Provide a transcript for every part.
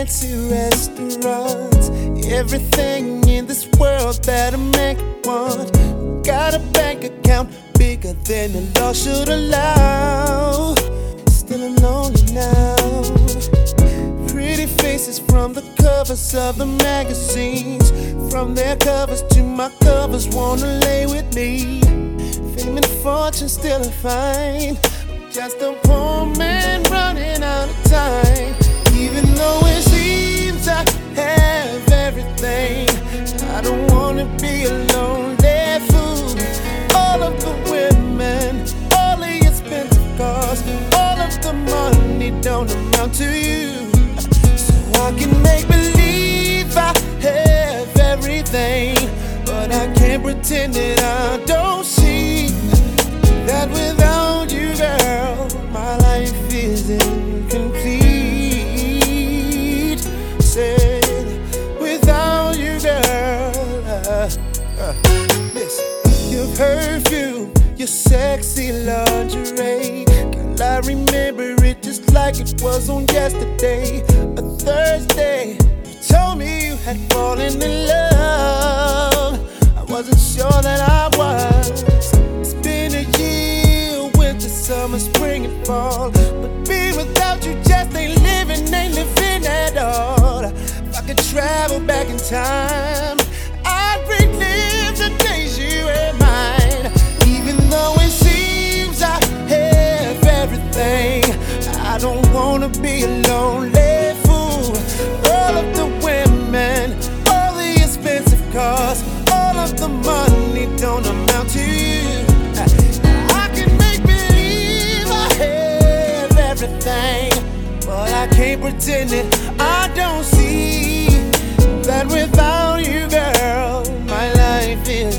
fancy restaurants, everything in this world that a man could want. Got a bank account bigger than the law should allow. Still I'm lonely now. Pretty faces from the covers of the magazines, from their covers to my covers, wanna lay with me. Fame and fortune still I find, just a poor man running out of time. Even though it seems I have everything, I don't wanna be a lonely fool. All of the women, all the expensive cars, all of the money don't amount to you. So I can make believe I have everything, but I can't pretend that I don't see that without you, girl, my life is incomplete. Said, without you, girl, listen, your perfume, your sexy lingerie, girl, I remember it just like it was on yesterday. A Thursday, you told me you had fallen in love. I wasn't sure that I was. It's been a year, winter, summer, spring, and fall, but being without you just ain't living at all. If I could travel back in time, I'd relive the days you were mine. Even though it seems I have everything, I don't wanna be a lonely fool. All of the women, all the expensive cars, all of the money don't amount to you. I can make believe I have everything, but I can't pretend that I don't see that without you, girl, my life is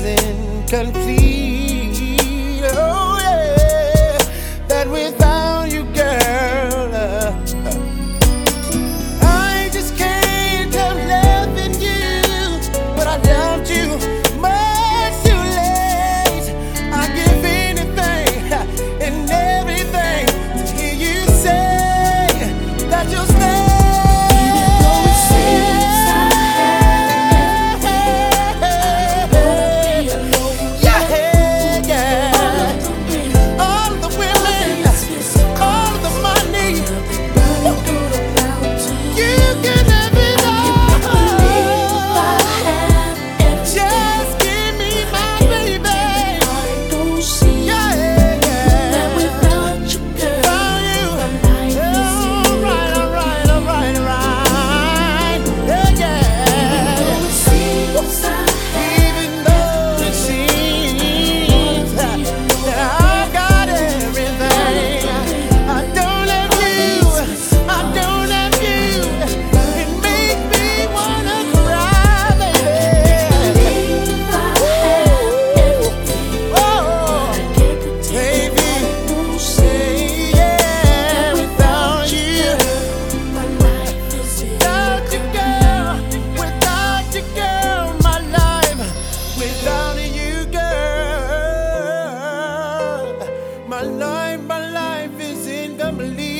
incomplete. Oh yeah, that without you, girl, I just can't help loving you, but I loved you much too late. I give anything and everything to hear you say that you'll stay. My life is incomplete.